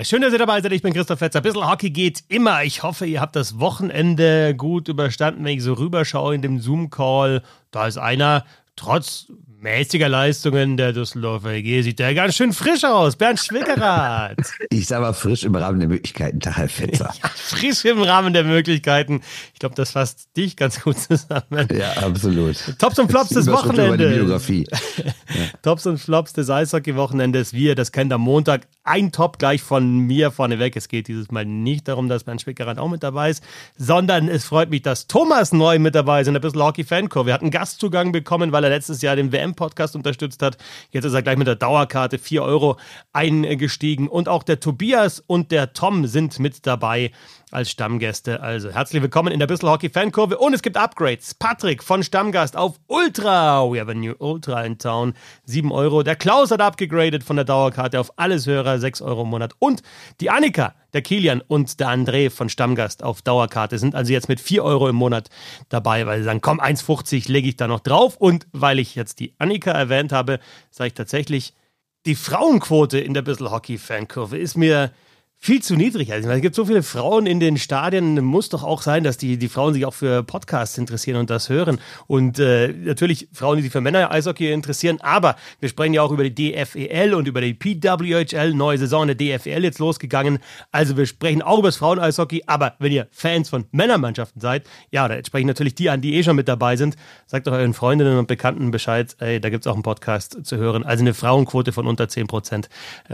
Schön, dass ihr dabei seid. Ich bin Christoph Fetzer. Ein bisschen Hockey geht immer. Ich hoffe, ihr habt das Wochenende gut überstanden. Wenn ich so rüberschaue in dem Zoom-Call, da ist einer, trotz mäßiger Leistungen der Düsseldorfer EG, sieht der ganz schön frisch aus. Bernd Schwickerath. Ich sag mal frisch im Rahmen der Möglichkeiten, Herr Fetzer. Ja, frisch im Rahmen der Möglichkeiten. Ich glaube, das fasst dich ganz gut zusammen. Ja, absolut. Tops und Flops des Wochenendes. Biografie. Ja. Tops und Flops des Eishockey-Wochenendes. Wir, das kennt am Montag. Ein Top gleich von mir vorneweg. Es geht dieses Mal nicht darum, dass Bernd Schwickerath auch mit dabei ist, sondern es freut mich, dass Thomas neu mit dabei ist in der Bissl Hockey Fankurve. Wir hatten Gastzugang bekommen, weil er letztes Jahr den WM-Podcast unterstützt hat. Jetzt ist er gleich mit der Dauerkarte 4 € eingestiegen. Und auch der Tobias und der Tom sind mit dabei als Stammgäste. Also herzlich willkommen in der Bissl Hockey Fankurve. Und es gibt Upgrades. Patrick von Stammgast auf Ultra. We have a new Ultra in town. 7 €. Der Klaus hat abgegradet von der Dauerkarte auf alles Hörer. 6 € im Monat. Und die Annika, der Kilian und der André von Stammgast auf Dauerkarte sind also jetzt mit 4 € im Monat dabei, weil sie sagen, komm, 1,50 lege ich da noch drauf. Und weil ich jetzt die Annika erwähnt habe, sage ich tatsächlich, die Frauenquote in der Bissl Hockey Fankurve ist mir viel zu niedrig. Also, es gibt so viele Frauen in den Stadien, muss doch auch sein, dass die Frauen sich auch für Podcasts interessieren und das hören. Und natürlich Frauen, die sich für Männer-Eishockey interessieren, aber wir sprechen ja auch über die DFEL und über die PWHL, neue Saison der DFEL jetzt losgegangen. Also wir sprechen auch über das Frauen-Eishockey, aber wenn ihr Fans von Männermannschaften seid, ja, da sprechen natürlich die an, die eh schon mit dabei sind. Sagt doch euren Freundinnen und Bekannten Bescheid, ey, da gibt's auch einen Podcast zu hören. Also eine Frauenquote von unter 10%.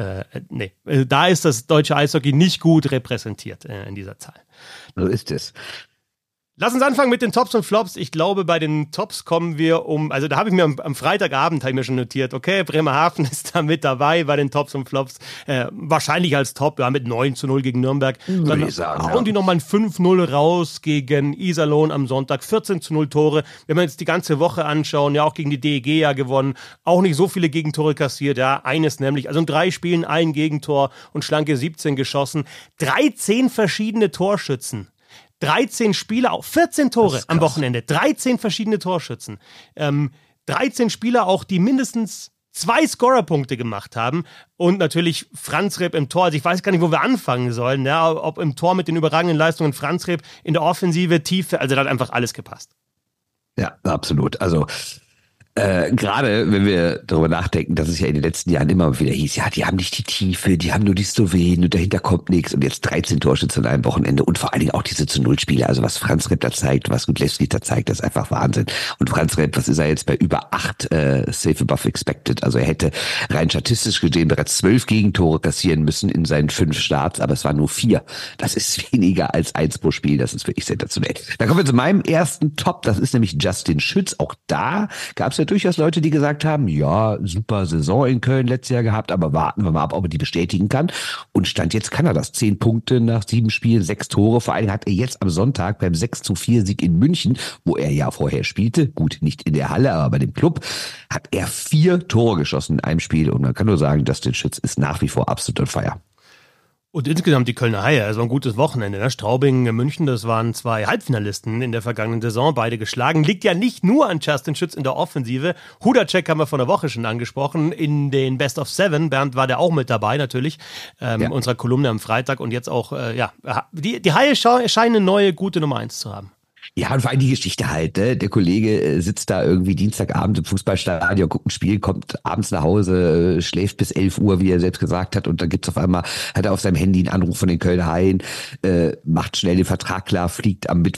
Nee, da ist das deutsche Eishockey nicht gut repräsentiert in dieser Zahl. So ist es. Lass uns anfangen mit den Tops und Flops. Ich glaube, bei den Tops kommen wir also da habe ich mir am Freitagabend habe ich mir schon notiert, okay, Bremerhaven ist da mit dabei bei den Tops und Flops. Wahrscheinlich als Top, ja, mit 9-0 gegen Nürnberg. Dann hauen die nochmal ein 5-0 raus gegen Iserlohn am Sonntag. 14-0 Tore. Wenn wir jetzt die ganze Woche anschauen, ja, auch gegen die DEG ja gewonnen. Auch nicht so viele Gegentore kassiert, ja, eines nämlich. Also in 3 Spielen ein Gegentor und schlanke 17 geschossen. 13 verschiedene Torschützen. 13 Spieler, auch 14 Tore am Wochenende, 13 verschiedene Torschützen. 13 Spieler auch, die mindestens 2 Scorerpunkte gemacht haben. Und natürlich Franz Reb im Tor. Also ich weiß gar nicht, wo wir anfangen sollen. Ja, ob im Tor mit den überragenden Leistungen Franz Reb, in der Offensive, Tiefe, also da hat einfach alles gepasst. Ja, absolut. Also gerade wenn wir darüber nachdenken, dass es ja in den letzten Jahren immer wieder hieß, ja, die haben nicht die Tiefe, die haben nur die Slowenen und dahinter kommt nichts und jetzt 13 Torschüsse an einem Wochenende und vor allen Dingen auch diese zu Null-Spiele, also was Franz Reb da zeigt, was Gudlewski da zeigt, das ist einfach Wahnsinn. Und Franz Reb, was ist er jetzt bei über 8 Save above expected, also er hätte rein statistisch gesehen bereits 12 Gegentore kassieren müssen in seinen 5 Starts, aber es waren nur 4. Das ist weniger als 1 pro Spiel, das ist wirklich sensationell. Dann kommen wir zu meinem ersten Top, das ist nämlich Justin Schütz. Auch da gab es ja durchaus Leute, die gesagt haben, ja, super Saison in Köln letztes Jahr gehabt, aber warten wir mal ab, ob er die bestätigen kann. Und Stand jetzt kann er das. 10 Punkte nach 7 Spielen, 6 Tore. Vor allem hat er jetzt am Sonntag beim 6-4 Sieg in München, wo er ja vorher spielte, gut, nicht in der Halle, aber bei dem Club, hat er 4 Tore geschossen in einem Spiel. Und man kann nur sagen, Justin Schütz ist nach wie vor absolut on fire. Und insgesamt die Kölner Haie, es war ein gutes Wochenende. Ne? Straubing, München, das waren 2 Halbfinalisten in der vergangenen Saison, beide geschlagen. Liegt ja nicht nur an Justin Schütz in der Offensive. Hudacek haben wir vor einer Woche schon angesprochen. In den Best of 7, Bernd war der auch mit dabei natürlich, unserer Kolumne am Freitag. Und jetzt auch, die Haie scheinen eine neue, gute Nummer 1 zu haben. Ja, und vor allem die Geschichte halt, ne? Der Kollege sitzt da irgendwie Dienstagabend im Fußballstadion, guckt ein Spiel, kommt abends nach Hause, schläft bis 11 Uhr, wie er selbst gesagt hat, und dann gibt's auf einmal, hat er auf seinem Handy einen Anruf von den Kölner Haien, macht schnell den Vertrag klar, fliegt am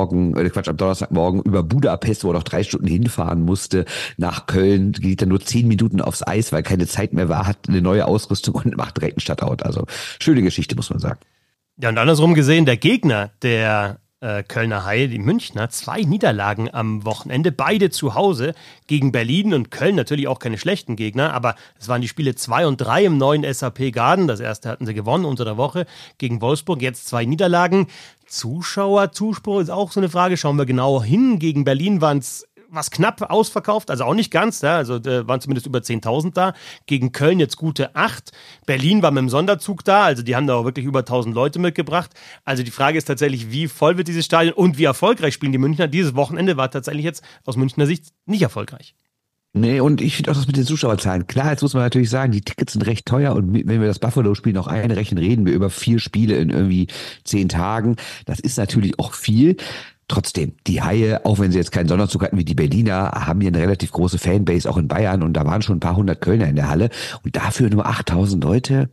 am Donnerstagmorgen über Budapest, wo er noch 3 Stunden hinfahren musste, nach Köln, geht dann nur 10 Minuten aufs Eis, weil keine Zeit mehr war, hat eine neue Ausrüstung und macht direkt einen Shutout. Also schöne Geschichte, muss man sagen. Ja, und andersrum gesehen, der Gegner, der Kölner Haie, die Münchner, 2 Niederlagen am Wochenende, beide zu Hause gegen Berlin und Köln, natürlich auch keine schlechten Gegner, aber es waren die Spiele 2 und 3 im neuen SAP Garden. Das erste hatten sie gewonnen unter der Woche gegen Wolfsburg, jetzt 2 Niederlagen. Zuschauerzuspruch ist auch so eine Frage, schauen wir genauer hin. Gegen Berlin waren es was knapp ausverkauft, also auch nicht ganz, ja, also waren zumindest über 10.000 da. Gegen Köln jetzt gute 8. Berlin war mit dem Sonderzug da, also die haben da auch wirklich über 1.000 Leute mitgebracht. Also die Frage ist tatsächlich, wie voll wird dieses Stadion und wie erfolgreich spielen die Münchner. Dieses Wochenende war tatsächlich jetzt aus Münchner Sicht nicht erfolgreich. Nee, und ich finde auch das mit den Zuschauerzahlen. Klar, jetzt muss man natürlich sagen, die Tickets sind recht teuer und wenn wir das Buffalo-Spiel noch einrechnen, reden wir über 4 Spiele in irgendwie 10 Tagen. Das ist natürlich auch viel. Trotzdem, die Haie, auch wenn sie jetzt keinen Sonderzug hatten wie die Berliner, haben hier eine relativ große Fanbase auch in Bayern und da waren schon ein paar hundert Kölner in der Halle und dafür nur 8000 Leute.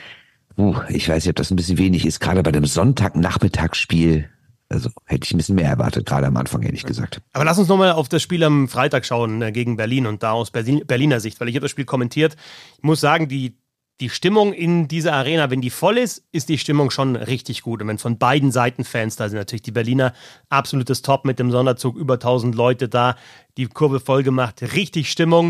Ich weiß nicht, ob das ein bisschen wenig ist, gerade bei einem Sonntagnachmittagsspiel. Also hätte ich ein bisschen mehr erwartet, gerade am Anfang, ehrlich gesagt. Aber lass uns nochmal auf das Spiel am Freitag schauen gegen Berlin und da aus Berliner Sicht, weil ich habe das Spiel kommentiert. Ich muss sagen, die Stimmung in dieser Arena, wenn die voll ist die Stimmung schon richtig gut. Und wenn von beiden Seiten Fans da sind, natürlich die Berliner absolutes Top mit dem Sonderzug, über 1000 Leute da, die Kurve voll gemacht, richtig Stimmung.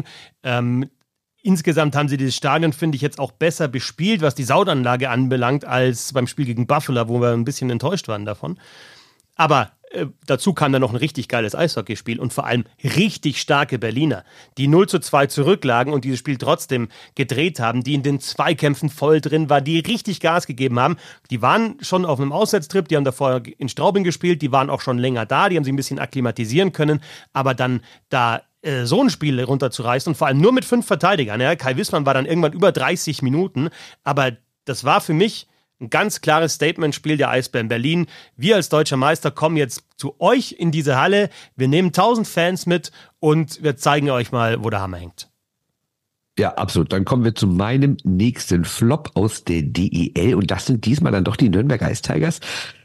Insgesamt haben sie dieses Stadion, finde ich, jetzt auch besser bespielt, was die Saudanlage anbelangt, als beim Spiel gegen Buffalo, wo wir ein bisschen enttäuscht waren davon. Aber dazu kam dann noch ein richtig geiles Eishockeyspiel und vor allem richtig starke Berliner, die 0:2 zurücklagen und dieses Spiel trotzdem gedreht haben, die in den Zweikämpfen voll drin waren, die richtig Gas gegeben haben. Die waren schon auf einem Auswärtstrip, die haben davor in Straubing gespielt, die waren auch schon länger da, die haben sich ein bisschen akklimatisieren können, aber dann da so ein Spiel runterzureißen und vor allem nur mit 5 Verteidigern. Ja? Kai Wissmann war dann irgendwann über 30 Minuten, aber das war für mich ein ganz klares Statement-Spiel der Eisbären Berlin. Wir als deutscher Meister kommen jetzt zu euch in diese Halle. Wir nehmen 1000 Fans mit und wir zeigen euch mal, wo der Hammer hängt. Ja, absolut. Dann kommen wir zu meinem nächsten Flop aus der DEL und das sind diesmal dann doch die Nürnberg Ice Tigers.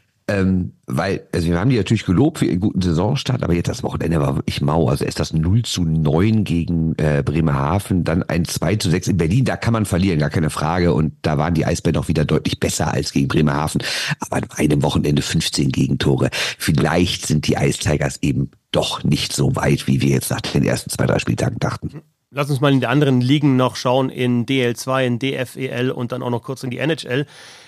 Weil, also wir haben die natürlich gelobt für ihren guten Saisonstart, aber jetzt das Wochenende war wirklich mau. Also erst das 0:9 gegen Bremerhaven, dann ein 2:6 in Berlin, da kann man verlieren, gar keine Frage. Und da waren die Eisbären auch wieder deutlich besser als gegen Bremerhaven. Aber an einem Wochenende 15 Gegentore. Vielleicht sind die Ice Tigers eben doch nicht so weit, wie wir jetzt nach den ersten 2, 3 Spieltagen dachten. Lass uns mal in die anderen Ligen noch schauen, in DL2, in DFEL und dann auch noch kurz in die NHL.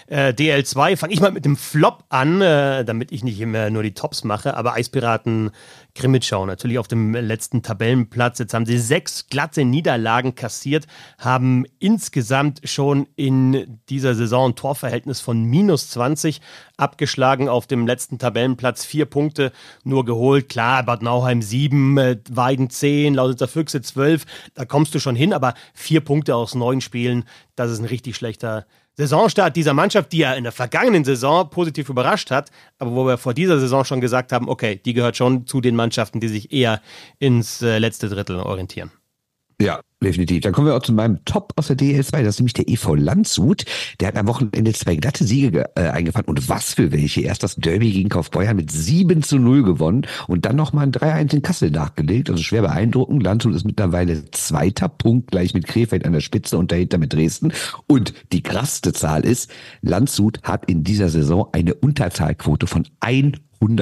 DL2 fange ich mal mit dem Flop an, damit ich nicht immer nur die Tops mache, aber Eispiraten Krimitschau natürlich auf dem letzten Tabellenplatz. Jetzt haben sie 6 glatte Niederlagen kassiert, haben insgesamt schon in dieser Saison ein Torverhältnis von -20 abgeschlagen, auf dem letzten Tabellenplatz 4 Punkte nur geholt. Klar, Bad Nauheim 7, Weiden 10, Lausitzer Füchse 12, da kommst du schon hin, aber 4 Punkte aus 9 Spielen, das ist ein richtig schlechter Saisonstart dieser Mannschaft, die ja in der vergangenen Saison positiv überrascht hat, aber wo wir vor dieser Saison schon gesagt haben, okay, die gehört schon zu den Mannschaften, die sich eher ins letzte Drittel orientieren. Ja, definitiv. Dann kommen wir auch zu meinem Top aus der DL2, das ist nämlich der EV Landshut. Der hat am Wochenende 2 glatte Siege eingefahren und was für welche. Erst das Derby gegen Kaufbeuern mit 7:0 gewonnen und dann nochmal ein 3:1 in Kassel nachgelegt. Also schwer beeindruckend. Landshut ist mittlerweile 2. Punkt, gleich mit Krefeld an der Spitze und dahinter mit Dresden. Und die krasseste Zahl ist, Landshut hat in dieser Saison eine Unterzahlquote von 100%.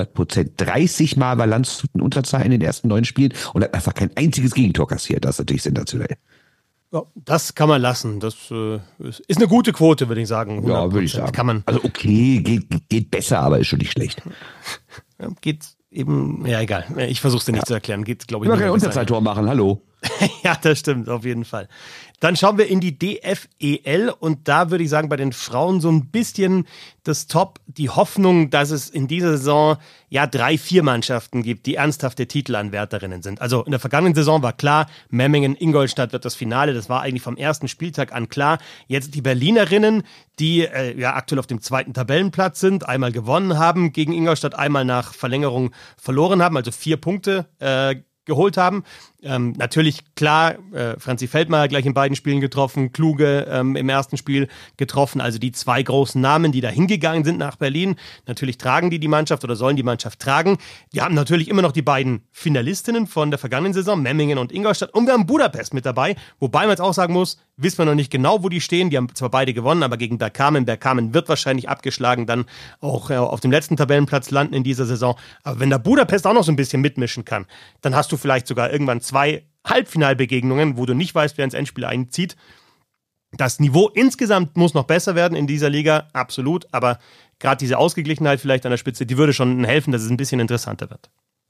30 Mal war Landshut in Unterzahl in den ersten 9 Spielen und hat einfach kein einziges Gegentor kassiert. Das ist natürlich sensationell. Ja, das kann man lassen. Das ist eine gute Quote, würde ich sagen. 100%. Ja, würde ich sagen. Kann man. Also okay, geht besser, aber ist schon nicht schlecht. Ja, geht eben, ja egal. Ich versuche es dir nicht zu erklären. Geht, glaube ich, immer kein Unterzahltor machen, hallo. Ja, das stimmt, auf jeden Fall. Dann schauen wir in die DFEL und da würde ich sagen, bei den Frauen so ein bisschen das Top, die Hoffnung, dass es in dieser Saison ja 3, 4 Mannschaften gibt, die ernsthafte Titelanwärterinnen sind. Also in der vergangenen Saison war klar, Memmingen, Ingolstadt wird das Finale, das war eigentlich vom ersten Spieltag an klar. Jetzt die Berlinerinnen, die ja aktuell auf dem 2. Tabellenplatz sind, einmal gewonnen haben gegen Ingolstadt, einmal nach Verlängerung verloren haben, also 4 Punkte geholt haben. Natürlich, klar, Franzi Feldmeier gleich in beiden Spielen getroffen, Kluge im ersten Spiel getroffen, also die 2 großen Namen, die da hingegangen sind nach Berlin. Natürlich tragen die Mannschaft oder sollen die Mannschaft tragen. Wir haben natürlich immer noch die beiden Finalistinnen von der vergangenen Saison, Memmingen und Ingolstadt, und wir haben Budapest mit dabei, wobei man jetzt auch sagen muss, wissen wir noch nicht genau, wo die stehen. Die haben zwar beide gewonnen, aber gegen Bergkamen wird wahrscheinlich abgeschlagen, dann auch auf dem letzten Tabellenplatz landen in dieser Saison. Aber wenn da Budapest auch noch so ein bisschen mitmischen kann, dann hast du vielleicht sogar irgendwann 2 Halbfinalbegegnungen, wo du nicht weißt, wer ins Endspiel einzieht. Das Niveau insgesamt muss noch besser werden in dieser Liga, absolut, aber gerade diese Ausgeglichenheit vielleicht an der Spitze, die würde schon helfen, dass es ein bisschen interessanter wird.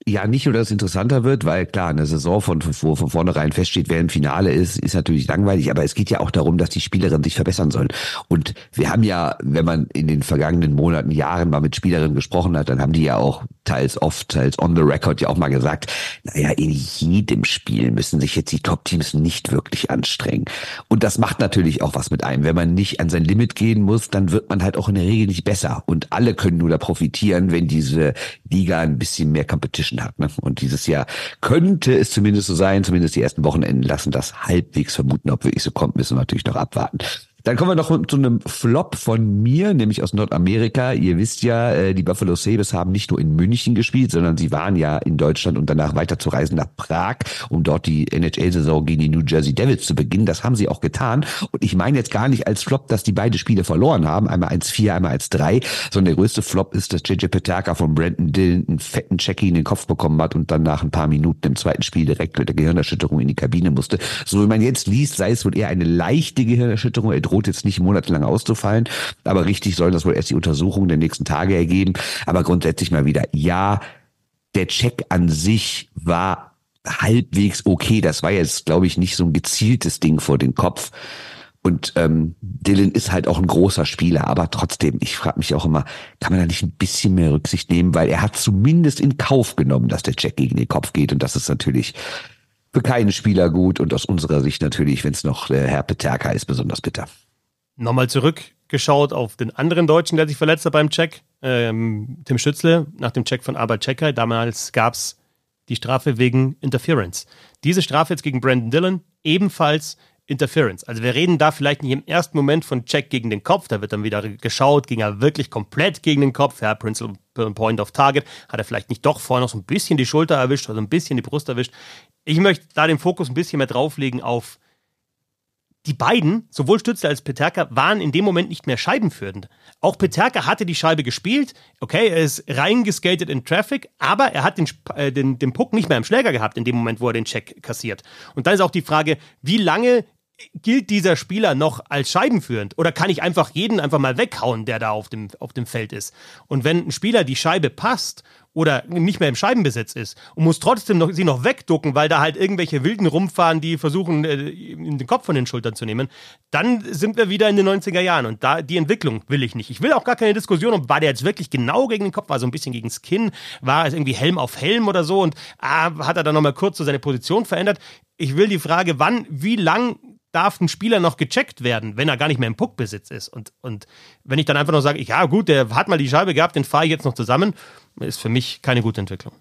ja, nicht nur, dass es interessanter wird, weil klar, eine Saison, wo von vornherein feststeht, wer im Finale ist natürlich langweilig, aber es geht ja auch darum, dass die Spielerinnen sich verbessern sollen. Und wir haben ja, wenn man in den vergangenen Monaten, Jahren mal mit Spielerinnen gesprochen hat, dann haben die ja auch teils oft, teils on the record ja auch mal gesagt, naja, in jedem Spiel müssen sich jetzt die Top-Teams nicht wirklich anstrengen. Und das macht natürlich auch was mit einem. Wenn man nicht an sein Limit gehen muss, dann wird man halt auch in der Regel nicht besser. Und alle können nur da profitieren, wenn diese Liga ein bisschen mehr Competition hat. Ne? Und dieses Jahr könnte es zumindest so sein, zumindest die ersten Wochenenden lassen das halbwegs vermuten. Ob wirklich so kommt, müssen wir natürlich noch abwarten. Dann kommen wir noch zu einem Flop von mir, nämlich aus Nordamerika. Ihr wisst ja, die Buffalo Sabres haben nicht nur in München gespielt, sondern sie waren ja in Deutschland und danach weiter zu reisen nach Prag, um dort die NHL-Saison gegen die New Jersey Devils zu beginnen. Das haben sie auch getan. Und ich meine jetzt gar nicht als Flop, dass die beide Spiele verloren haben. Einmal 1-4, einmal 1-3. Sondern der größte Flop ist, dass JJ Peterka von Brandon Dillon einen fetten Checky in den Kopf bekommen hat und dann nach ein paar Minuten im zweiten Spiel direkt mit der Gehirnerschütterung in die Kabine musste. So wie man jetzt liest, sei es wohl eher eine leichte Gehirnerschütterung. Er droht jetzt nicht monatelang auszufallen, aber richtig sollen das wohl erst die Untersuchungen der nächsten Tage ergeben. Aber grundsätzlich mal wieder, ja, der Check an sich war halbwegs okay. Das war jetzt, glaube ich, nicht so ein gezieltes Ding vor den Kopf. Und Dillon ist halt auch ein großer Spieler, aber trotzdem, ich frage mich auch immer, kann man da nicht ein bisschen mehr Rücksicht nehmen, weil er hat zumindest in Kauf genommen, dass der Check gegen den Kopf geht und das ist natürlich für keinen Spieler gut und aus unserer Sicht natürlich, wenn es noch der Herr Peterka ist, besonders bitter. Nochmal zurückgeschaut auf den anderen Deutschen, der sich verletzt hat beim Check, Tim Stützle, nach dem Check von Albert Checker. Damals gab es die Strafe wegen Interference. Diese Strafe jetzt gegen Brandon Dillon, ebenfalls Interference. Also wir reden da vielleicht nicht im ersten Moment von Check gegen den Kopf, da wird dann wieder geschaut, ging er wirklich komplett gegen den Kopf, ja, Principal Point of Target, hat er vielleicht nicht doch vorher noch so ein bisschen die Schulter erwischt, also ein bisschen die Brust erwischt. Ich möchte da den Fokus ein bisschen mehr drauflegen auf die beiden, sowohl Stützle als Peterka, waren in dem Moment nicht mehr scheibenführend. Auch Peterka hatte die Scheibe gespielt, okay, er ist reingeskatet in Traffic, aber er hat den Puck nicht mehr im Schläger gehabt in dem Moment, wo er den Check kassiert. Und dann ist auch die Frage, wie lange gilt dieser Spieler noch als scheibenführend? Oder kann ich einfach jeden einfach mal weghauen, der da auf dem Feld ist? Und wenn ein Spieler die Scheibe passt oder nicht mehr im Scheibenbesitz ist und muss trotzdem sie noch wegducken, weil da halt irgendwelche Wilden rumfahren, die versuchen, den Kopf von den Schultern zu nehmen, dann sind wir wieder in den 90er Jahren und da die Entwicklung will ich nicht. Ich will auch gar keine Diskussion, ob war der jetzt wirklich genau gegen den Kopf, war so ein bisschen gegen das Kinn, war es irgendwie Helm auf Helm oder so und hat er dann nochmal kurz so seine Position verändert. Ich will die Frage, wie lang darf ein Spieler noch gecheckt werden, wenn er gar nicht mehr im Puckbesitz ist. Und wenn ich dann einfach noch sage, ja gut, der hat mal die Scheibe gehabt, den fahre ich jetzt noch zusammen, ist für mich keine gute Entwicklung.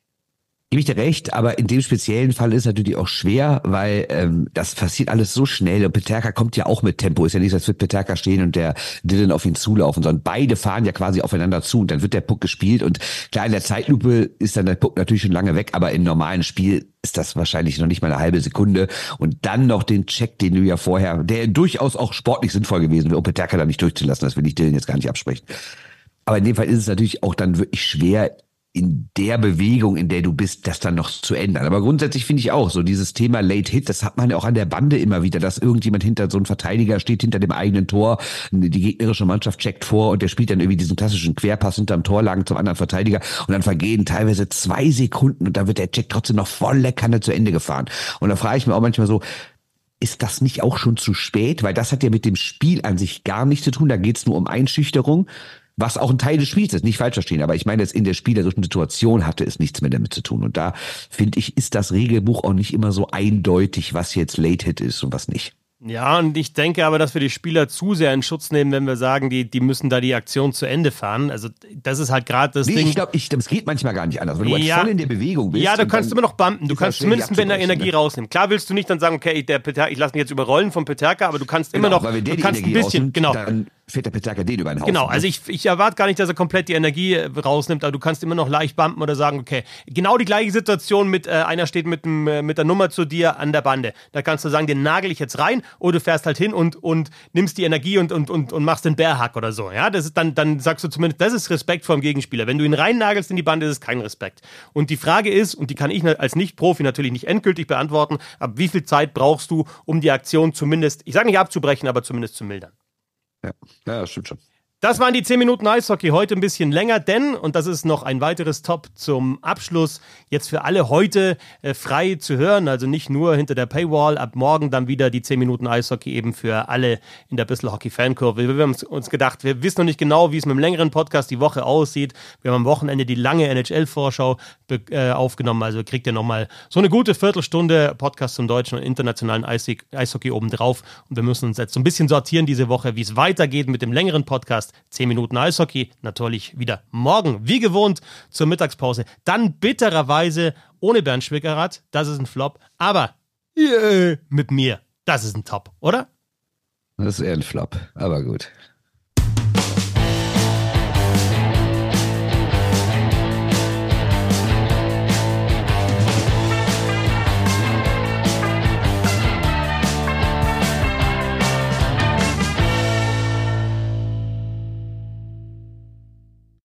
Gebe ich dir recht, aber in dem speziellen Fall ist es natürlich auch schwer, weil das passiert alles so schnell und Peterka kommt ja auch mit Tempo. Ist ja nicht so, als wird Peterka stehen und der Dillon auf ihn zulaufen, sondern beide fahren ja quasi aufeinander zu und dann wird der Puck gespielt und klar, in der Zeitlupe ist dann der Puck natürlich schon lange weg, aber im normalen Spiel ist das wahrscheinlich noch nicht mal eine halbe Sekunde und dann noch den Check, den du ja vorher, der durchaus auch sportlich sinnvoll gewesen wäre, um Peterka da nicht durchzulassen, das will ich Dillon jetzt gar nicht absprechen. Aber in dem Fall ist es natürlich auch dann wirklich schwer, in der Bewegung, in der du bist, das dann noch zu ändern. Aber grundsätzlich finde ich auch, so dieses Thema Late Hit, das hat man ja auch an der Bande immer wieder, dass irgendjemand hinter so einem Verteidiger steht, hinter dem eigenen Tor, die gegnerische Mannschaft checkt vor und der spielt dann irgendwie diesen klassischen Querpass hinterm Torlagen zum anderen Verteidiger und dann vergehen teilweise 2 Sekunden und dann wird der Check trotzdem noch volle Kanne zu Ende gefahren. Und da frage ich mir auch manchmal so, ist das nicht auch schon zu spät? Weil das hat ja mit dem Spiel an sich gar nichts zu tun, da geht es nur um Einschüchterung. Was auch ein Teil des Spiels ist, nicht falsch verstehen, aber ich meine jetzt in der spielerischen Situation hatte es nichts mehr damit zu tun. Und da, finde ich, ist das Regelbuch auch nicht immer so eindeutig, was jetzt Late Hit ist und was nicht. Ja, und ich denke aber, dass wir die Spieler zu sehr in Schutz nehmen, wenn wir sagen, die müssen da die Aktion zu Ende fahren. Also das ist halt gerade das Ding. Ich glaube, es geht manchmal gar nicht anders. Wenn du halt voll in der Bewegung bist. Ja, du kannst immer noch bumpen. Du kannst zumindest ein bisschen Energie rausnehmen. Klar willst du nicht dann sagen, okay, ich lasse mich jetzt überrollen vom Peterka, aber du kannst immer noch, weil wenn der du kannst die Energie ein bisschen, rausnimmt, genau. Dann fährt der Peterka den über den Haufen. Genau, also ich erwarte gar nicht, dass er komplett die Energie rausnimmt, aber du kannst immer noch leicht bumpen oder sagen, okay, genau die gleiche Situation mit, einer steht mit der Nummer zu dir an der Bande. Da kannst du sagen, den nagel ich jetzt rein oder du fährst halt hin und nimmst die Energie und machst den Bärhack oder so. Ja, das ist dann sagst du zumindest, das ist Respekt vor dem Gegenspieler. Wenn du ihn rein nagelst in die Bande, ist es kein Respekt. Und die Frage ist, und die kann ich als Nicht-Profi natürlich nicht endgültig beantworten, aber wie viel Zeit brauchst du, um die Aktion zumindest, ich sage nicht abzubrechen, aber zumindest zu mildern? Ja, das stimmt schon. Das waren die 10 Minuten Eishockey, heute ein bisschen länger, denn, und das ist noch ein weiteres Top zum Abschluss, jetzt für alle heute frei zu hören, also nicht nur hinter der Paywall, ab morgen dann wieder die 10 Minuten Eishockey eben für alle in der Bissl Hockey Fankurve. Wir haben uns gedacht, wir wissen noch nicht genau, wie es mit dem längeren Podcast die Woche aussieht. Wir haben am Wochenende die lange NHL-Vorschau aufgenommen, also kriegt ihr nochmal so eine gute Viertelstunde Podcast zum deutschen und internationalen Eishockey obendrauf und wir müssen uns jetzt so ein bisschen sortieren diese Woche, wie es weitergeht mit dem längeren Podcast. 10 Minuten Eishockey, natürlich wieder morgen, wie gewohnt, zur Mittagspause. Dann bittererweise ohne Bernd Schwickerath, das ist ein Flop, aber mit mir, das ist ein Top, oder? Das ist eher ein Flop, aber gut.